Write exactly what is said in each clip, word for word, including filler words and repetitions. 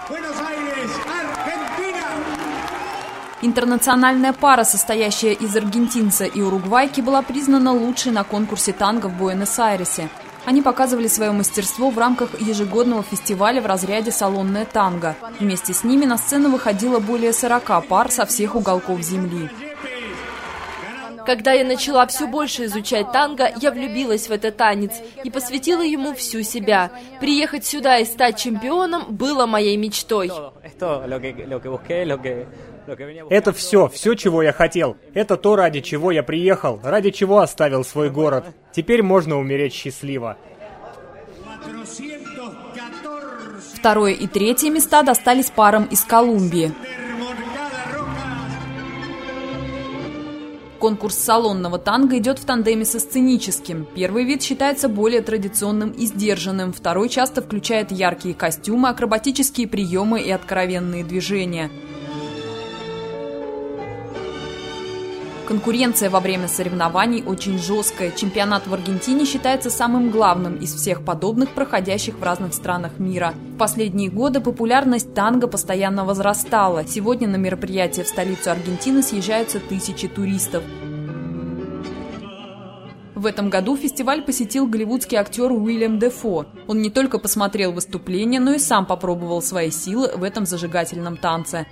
Интернациональная пара, состоящая из аргентинца и уругвайки, была признана лучшей на конкурсе танго в Буэнос-Айресе. Они показывали свое мастерство в рамках ежегодного фестиваля в разряде «Салонное танго». Вместе с ними на сцену выходило более сорока пар со всех уголков земли. Когда я начала все больше изучать танго, я влюбилась в этот танец и посвятила ему всю себя. Приехать сюда и стать чемпионом было моей мечтой. Это все, все, чего я хотел. Это то, ради чего я приехал, ради чего оставил свой город. Теперь можно умереть счастливо. Второе и третье места достались парам из Колумбии. Конкурс салонного танго идет в тандеме со сценическим. Первый вид считается более традиционным и сдержанным. Второй часто включает яркие костюмы, акробатические приемы и откровенные движения. Конкуренция во время соревнований очень жесткая. Чемпионат в Аргентине считается самым главным из всех подобных, проходящих в разных странах мира. В последние годы популярность танго постоянно возрастала. Сегодня на мероприятие в столицу Аргентины съезжаются тысячи туристов. В этом году фестиваль посетил голливудский актер Уильям Дефо. Он не только посмотрел выступление, но и сам попробовал свои силы в этом зажигательном танце.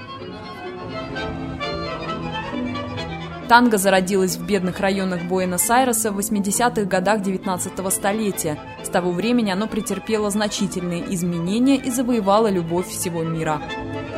Танго зародилось в бедных районах Буэнос-Айреса в восьмидесятых годах девятнадцатого столетия. С того времени оно претерпело значительные изменения и завоевало любовь всего мира.